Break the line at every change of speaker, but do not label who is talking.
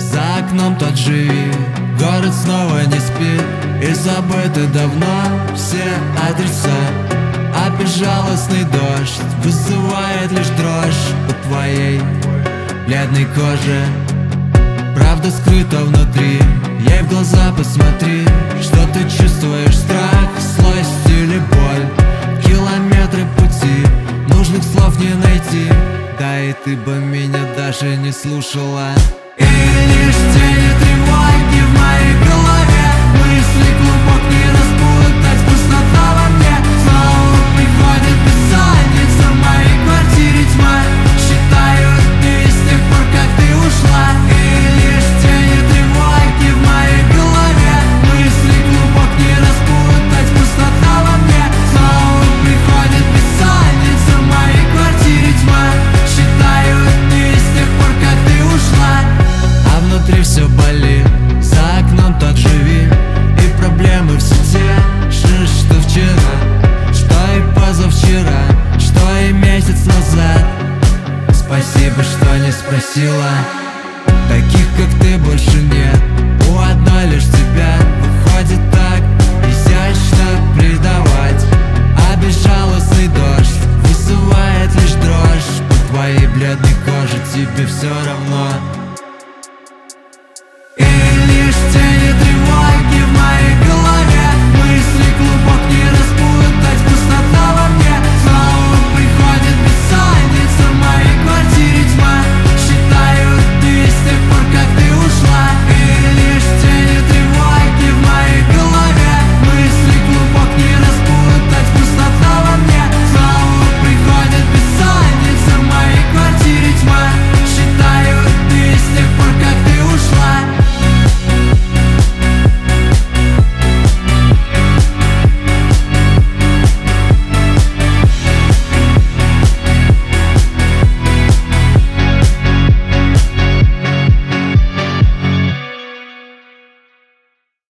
За окном тот живи, город снова не спит, и забыты давно все адреса. А безжалостный дождь вызывает лишь дрожь по твоей бледной коже. Правда скрыта внутри, ей в глаза посмотри. Что ты чувствуешь, страх, злость или боль? Километры пути, нужных слов не найти. Да и ты бы меня даже не слушала. И лишь тени тревоги в моей голове, мысли клубок не распутать, пустота во мне. Снова приходит бессонница, в моей квартире тьма. Считаю дни с тех пор, как ты ушла. И лишь тени тревоги в моей голове, мысли клубок не распутать, пустота во мне. Снова приходит бессонница, в моей квартире тьма. Считаю дни с тех пор, как ты ушла. А внутри все болит, за окном тот живи, и проблемы все те же, что вчера, что и позавчера, что и месяц назад. Спасибо, что не спросила. Таких, как ты, больше нет, у одной лишь тебя. Выходит так изящно предавать, а безжалостный дождь вызывает лишь дрожь по твоей бледной коже. Тебе все равно.